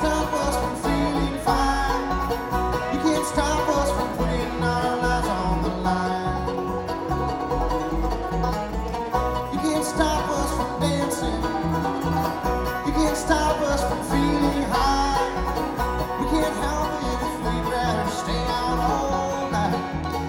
stop us from feeling fine. You can't stop us from putting our lives on the line. You can't stop us from dancing. You can't stop us from feeling high. We can't help it if we'd rather stay out all night.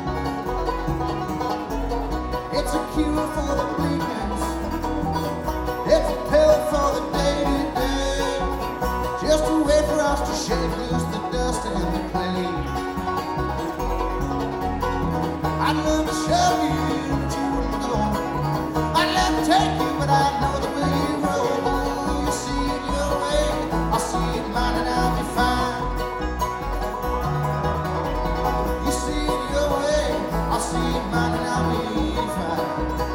It's a cure for the bleakness. It's a pill for the day-to-day. Just a way for us to shake loose the dust and the clay. I'd love to show you, but you wouldn't go. I'd love to take you, but I know the way you roll. You see it your way, I'll see it mine, and I'll be fine. You see it your way, I'll see it mine, and I'll be fine.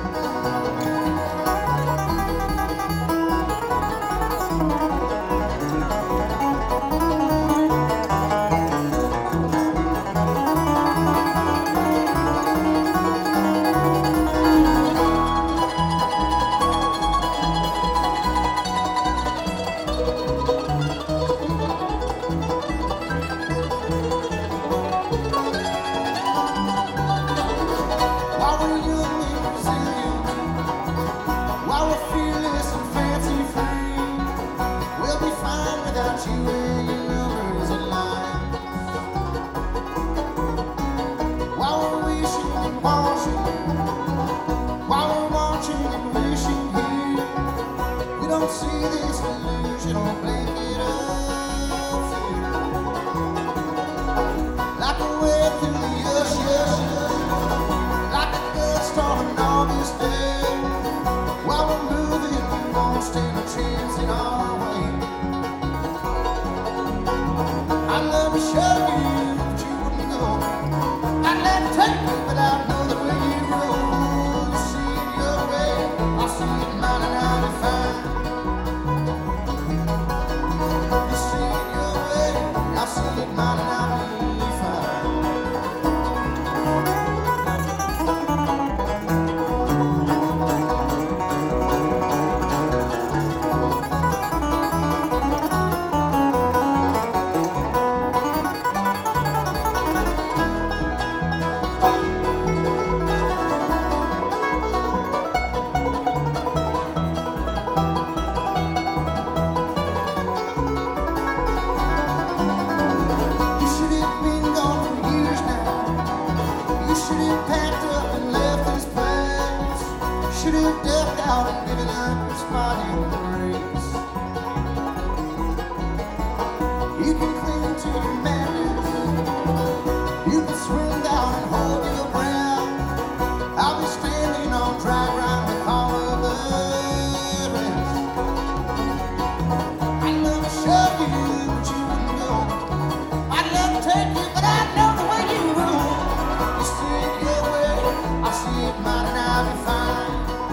While we're young and resilient, while we're fearless and fancy free, we'll be fine without you and your numbers and lines. While we're wishing and watching, while we're watching and wishing here, we don't see this illusion or blanket of fear. Like a wave through the ocean, like a dust on an August day. While we're moving, we won't stand a chance in our way. I'd love to show you, but you wouldn't go. I'd love to take you, but I know the way you roll. You see it your way, I'll see it mine, and I'll be fine. You see it your way, I'll see it mine, and I'll be fine. You should have been gone for years now. You should have packed up and left this place. You should have ducked out and given up your spot in the race. You can cling to your madness. You can swing down and hold your ground. I'll be standing on dry ground with all of the rest. I'd love to show you, but you wouldn't go. I'd love to take you, but I know the way you roll. You see it your way, I'll see it mine, and I'll be fine.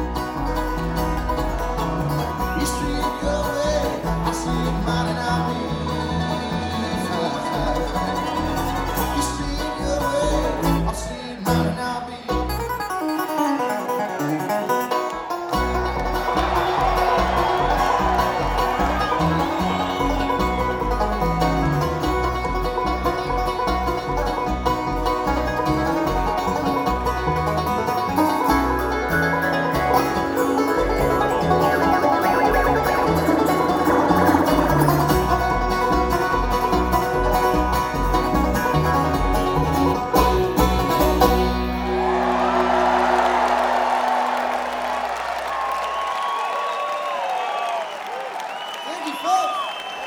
You see it your way, I'll see it mine, and I'll be fine. You see it your way, I'll see it mine, and I'll be Thank you, folks.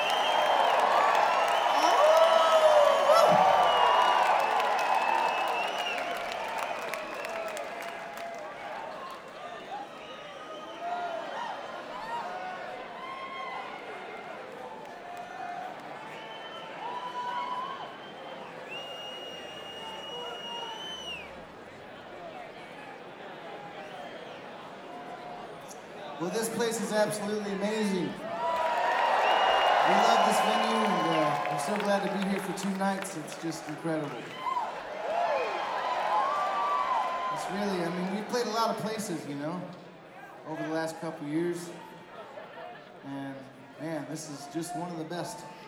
Well, this place is absolutely amazing. We love this venue, and I'm so glad to be here for 2 nights. It's just incredible. It's really, I mean, we've played a lot of places, you know, over the last couple years. And man, this is just one of the best.